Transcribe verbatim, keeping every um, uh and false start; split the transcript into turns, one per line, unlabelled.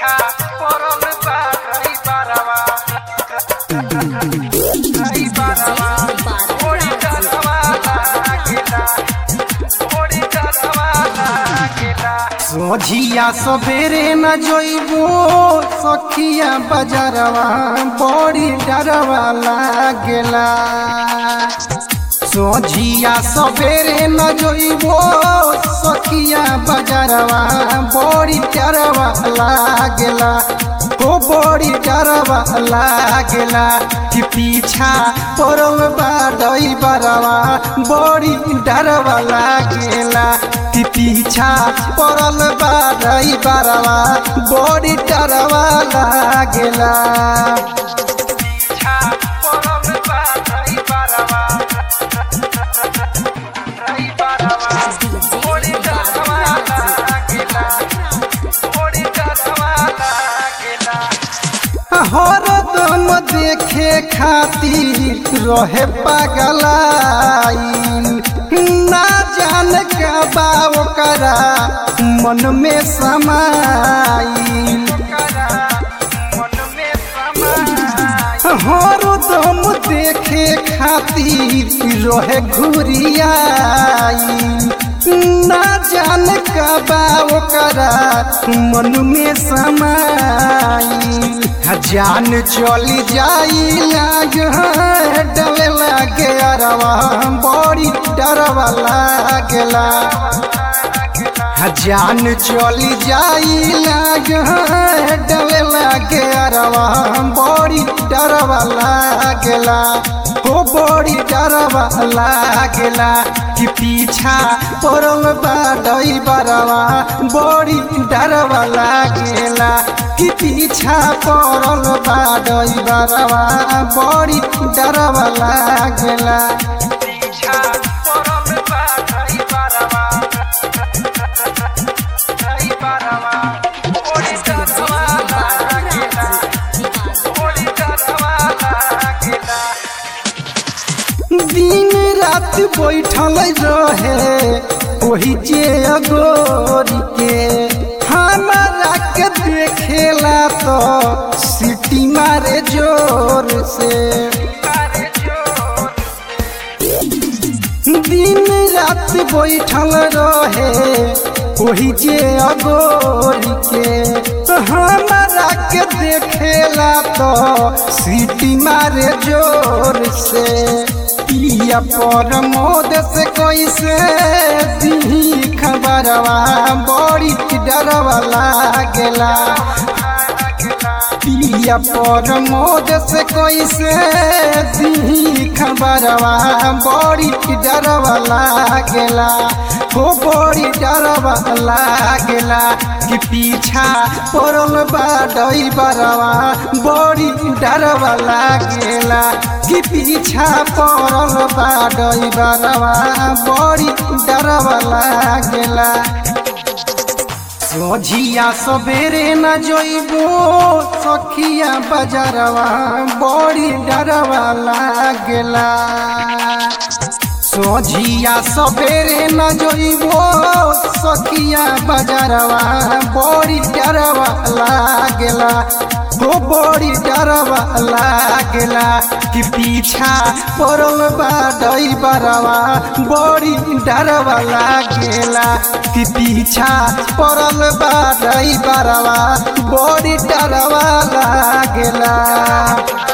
पीछा पड़ल बा रही बारवा रही बारवा ओड़ी डरवा लागेला ओड़ी डरवा लागेला। सोझिया सबेरे न जइबो सखिया बजारवा बड़ी डरवा लागेला। सोझिया सबेरे न जइबो सखिया बजारवा बड़ी डरवा लागेला ओ बड़ी डरवा लागेला कि पीछा पड़ल बा ड्राइवरवा बड़ी डरवा लागेला कि पीछा पड़ल बा ड्राइवरवा बड़ी डरवा लागेला। हरदम देखे खातिर रहे पागलाइन ना जान का बा ओकरा मन में समाइन। हरदम देखे खातिर रहे घुरियाइन ना जान का बा ओकरा मन में समाइन। जान चली जाई डरे लागे अरवा बड़ी डरवा लागेला। जान चली जाई डरे लागे अरवा बड़ी डरवा लागेला हो बड़ी डरवा लागेला कि पीछा पड़ल बा ड्राइवरवा बड़ी डरवा लागेला कि पीछा पड़ल बा ड्राइवरवा बड़ी डरवा लागेला। पीछा पड़ल बा ड्राइवरवा ड्राइवरवा बड़ी डरवा लागेला बड़ी डरवा लागेला। दिन रात बैठल रहे वही जे अगोरी के हमारा के देखेला तो सीटी मारे जोर से। दिन रात बैठल रहे वही जे अगोरी के हमारा के देखेला तो सीटी मारे जोर से। पिया पर मोद से कैसे दी खबरवा बड़ी डरवा लागेला। पिया पर मोद से कैसे दी खबरवा बड़ी डरवा लागेला हो बड़ी डरवा लागेला कि पीछा पड़ल बा ड्राइवरवा बड़ी डरवा लागेला कि पीछा पड़ल बा ड्राइवरवा बड़ी डरवा लागेला। सोझिया सबेरे न जइबो सखिया बजारवा बड़ी डरवा लागेला। सोझिया सबेरे न जइबो सखिया बजारवा बड़ी डरवा लागेला हो बड़ी डरवा लागेला कि पीछा पड़ल बा ड्राइवरवा बड़ी डरवा लागेला कि पीछा पड़ल बा ड्राइवरवा बड़ी डरवा लागेला।